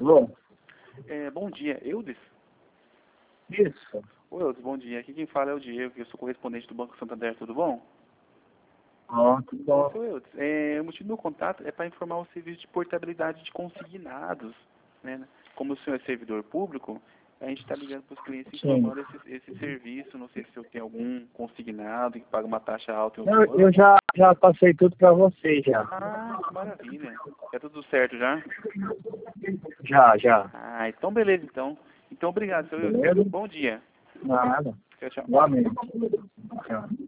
Alô? Bom dia, Eudes? Isso. Oi, Eudes, bom dia. Aqui quem fala é o Diego, eu sou correspondente do Banco Santander, tudo bom? Tudo bom. Sou Eudes. O motivo do meu contato é para informar o serviço de portabilidade de consignados, né? Como o senhor é servidor público, a gente está ligando para os clientes informando esse serviço. Não sei se o senhor tem algum consignado que paga uma taxa alta em outro banco. Eu já passei tudo para você, já. Ah, que maravilha. É tudo certo já? Já. Ah, então beleza, então. Então obrigado, senhor Eudes. Beleza? Bom dia. Nada. Tchau, tchau. Igualmente. Tchau.